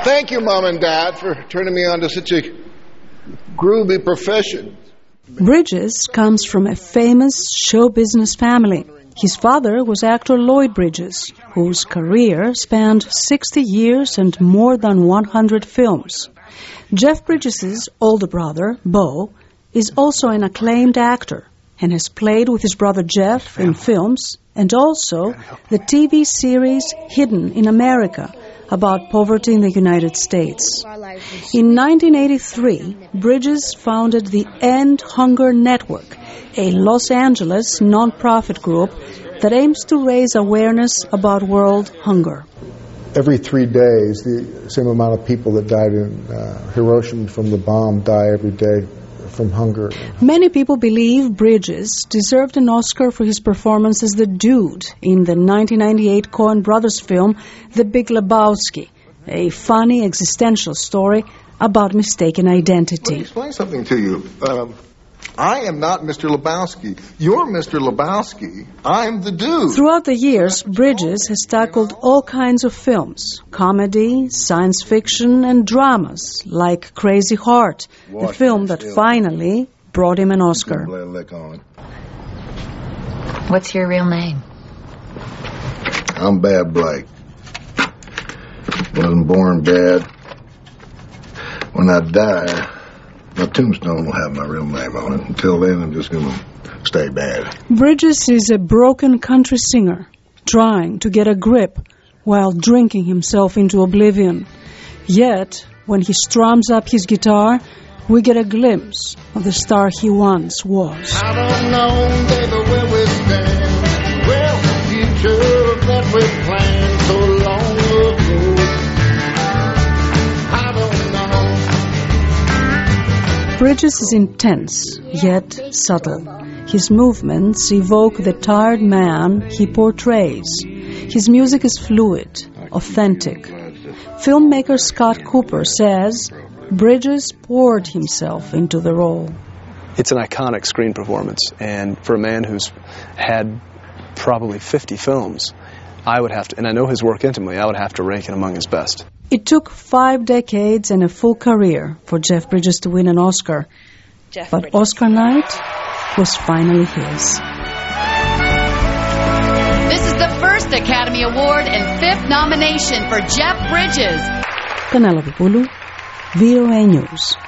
Thank you, Mom and Dad, for turning me on to such a groovy profession. Bridges comes from a famous show business family. His father was actor Lloyd Bridges, whose career spanned 60 years and more than 100 films. Jeff Bridges' older brother, Bo, is also an acclaimed actor and has played with his brother Jeff in films and also the TV series Hidden in America about poverty in the United States. In 1983, Bridges founded the End Hunger Network, a Los Angeles non-profit group that aims to raise awareness about world hunger. Every 3 days, the same amount of people that died in Hiroshima from the bomb die every day from hunger. Many people believe Bridges deserved an Oscar for his performance as the dude in the 1998 Coen Brothers film The Big Lebowski, a funny existential story about mistaken identity. Let me explain something to you. I am not Mr. Lebowski. You're Mr. Lebowski. I'm the dude. Throughout the years, Bridges has tackled all kinds of films, comedy, science fiction, and dramas, like Crazy Heart, the film that finally brought him an Oscar. What's your real name? I'm Bad Blake. Wasn't born bad. When I die, my tombstone will have my real name on it. Until then, I'm just going to stay bad. Bridges is a broken country singer, trying to get a grip while drinking himself into oblivion. Yet, when he strums up his guitar, we get a glimpse of the star he once was. I don't know, baby, where we stand. Well, the future that we planned so long ago. I don't know. Bridges is intense, yet subtle. His movements evoke the tired man he portrays. His music is fluid, authentic. Filmmaker Scott Cooper says Bridges poured himself into the role. It's an iconic screen performance, and for a man who's had probably 50 films, I would have to, and I know his work intimately, I would have to rank it among his best. It took 5 decades and a full career for Jeff Bridges to win an Oscar. But Oscar night was finally his. This is the first Academy Award and 5th nomination for Jeff Bridges. Penelope Poulou, VOA News.